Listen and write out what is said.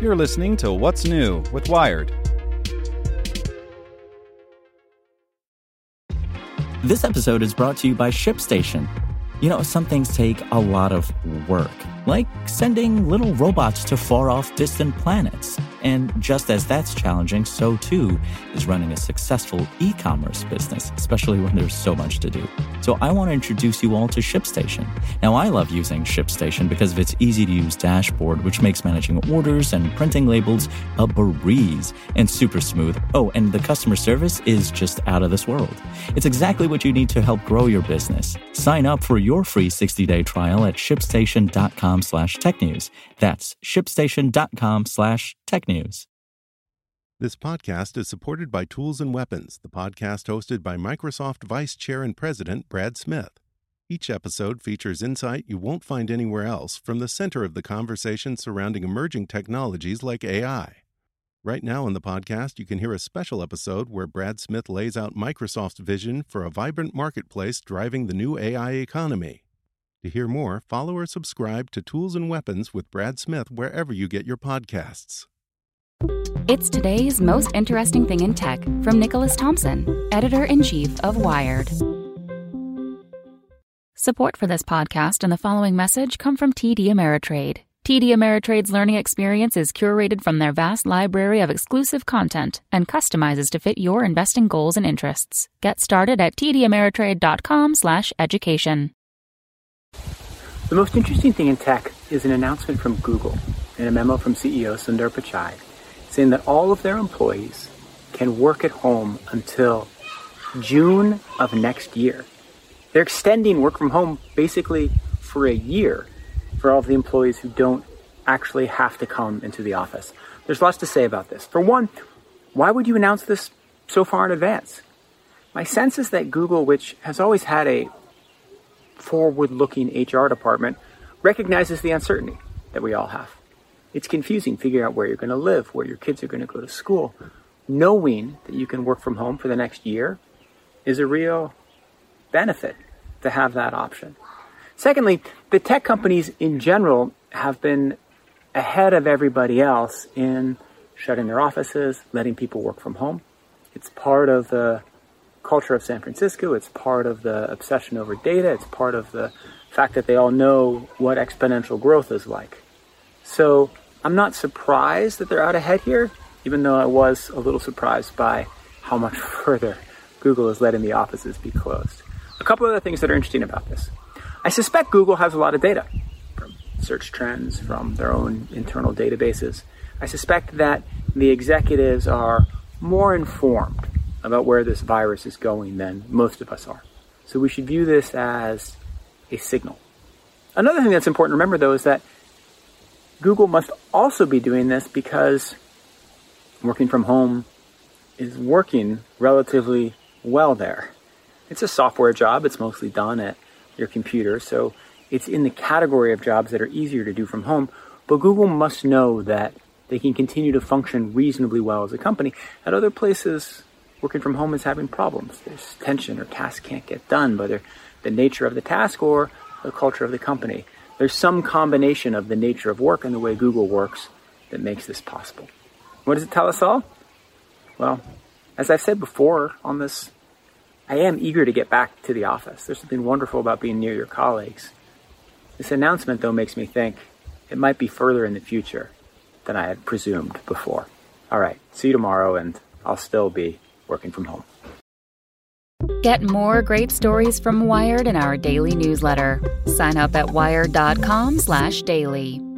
You're listening to What's New with Wired. This episode is brought to you by ShipStation. You know, some things take a lot of work, like sending little robots to far-off distant planets. And just as that's challenging, so too is running a successful e-commerce business, especially when there's so much to do. So I want to introduce you all to ShipStation. Now, I love using ShipStation because of its easy-to-use dashboard, which makes managing orders and printing labels a breeze and super smooth. Oh, and the customer service is just out of this world. It's exactly what you need to help grow your business. Sign up for your free 60-day trial at shipstation.com/technews. That's shipstation.com/technews. This podcast is supported by Tools and Weapons, the podcast hosted by Microsoft Vice Chair and President Brad Smith. Each episode features insight you won't find anywhere else from the center of the conversation surrounding emerging technologies like AI. Right now on the podcast, you can hear a special episode where Brad Smith lays out Microsoft's vision for a vibrant marketplace driving the new AI economy. To hear more, follow or subscribe to Tools and Weapons with Brad Smith wherever you get your podcasts. It's today's most interesting thing in tech from Nicholas Thompson, editor-in-chief of Wired. Support for this podcast and the following message come from TD Ameritrade. TD Ameritrade's learning experience is curated from their vast library of exclusive content and customizes to fit your investing goals and interests. Get started at tdameritrade.com/education. The most interesting thing in tech is an announcement from Google in a memo from CEO Sundar Pichai saying that all of their employees can work at home until June of next year. They're extending work from home basically for a year for all of the employees who don't actually have to come into the office. There's lots to say about this. For one, why would you announce this so far in advance? My sense is that Google, which has always had a forward-looking HR department, recognizes the uncertainty that we all have. It's confusing figuring out where you're going to live, where your kids are going to go to school. Knowing that you can work from home for the next year is a real benefit to have that option. Secondly, the tech companies in general have been ahead of everybody else in shutting their offices, letting people work from home. It's part of the culture of San Francisco. It's part of the obsession over data. It's part of the fact that they all know what exponential growth is like. So I'm not surprised that they're out ahead here, even though I was a little surprised by how much further Google is letting the offices be closed. A couple other things that are interesting about this. I suspect Google has a lot of data from search trends, from their own internal databases. I suspect that the executives are more informed about where this virus is going than most of us are. So we should view this as a signal. Another thing that's important to remember, though, is that Google must also be doing this because working from home is working relatively well there. It's a software job. It's mostly done at your computer, so it's in the category of jobs that are easier to do from home. But Google must know that they can continue to function reasonably well as a company. At other places, working from home is having problems. There's tension or tasks can't get done by the nature of the task or the culture of the company. There's some combination of the nature of work and the way Google works that makes this possible. What does it tell us all? Well, as I've said before on this, I am eager to get back to the office. There's something wonderful about being near your colleagues. This announcement, though, makes me think it might be further in the future than I had presumed before. All right, see you tomorrow, and I'll still be working from home. Get more great stories from Wired in our daily newsletter. Sign up at wired.com/daily.